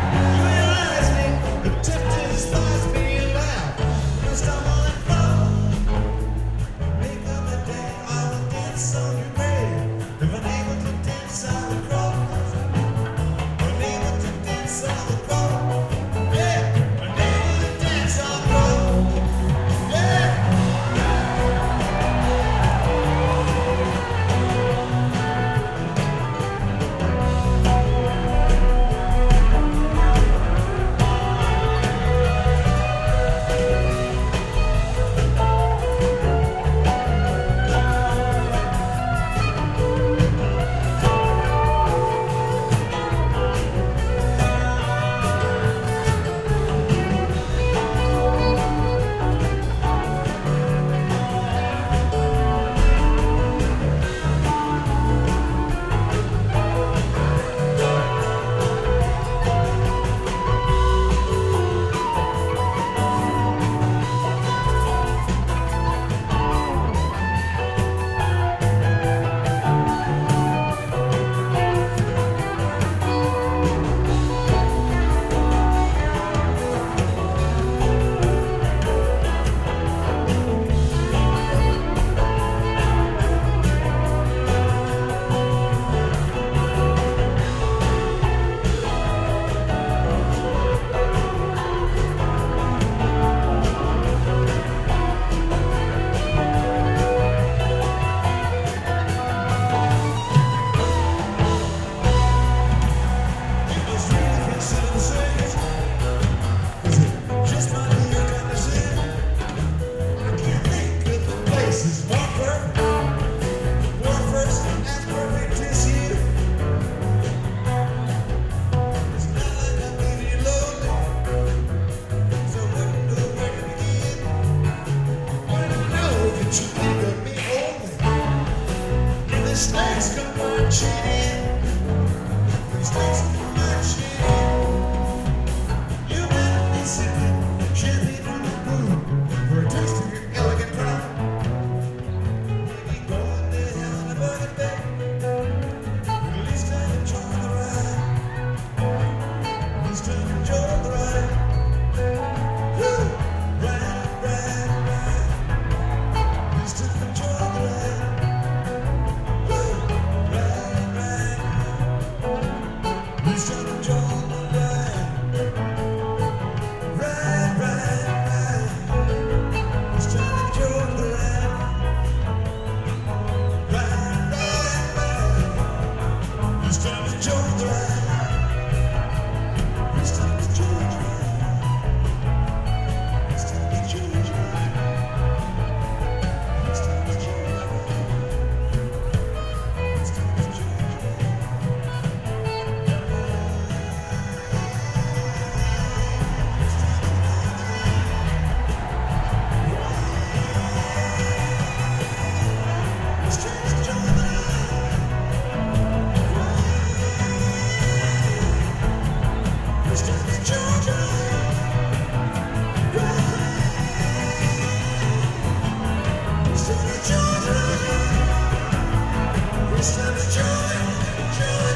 You realize me, the tempted spies being loud. I stumble and fall. Make up the day, I will dance on your grave. If I'm able to dance, I will crawl. Unable to dance, I will crawl. Yeah, unable to dance, I'll crawl. Yeah. Snakes come marching in. Snakes come marching in. You better be sipping champagne on the moon for a taste of your elegant pride. Maybe going to hell in a bucket bag, but at least I enjoy the ride. At least I enjoy the ride. Woo! Ride, ride, ride. At least I enjoy the ride. Georgia.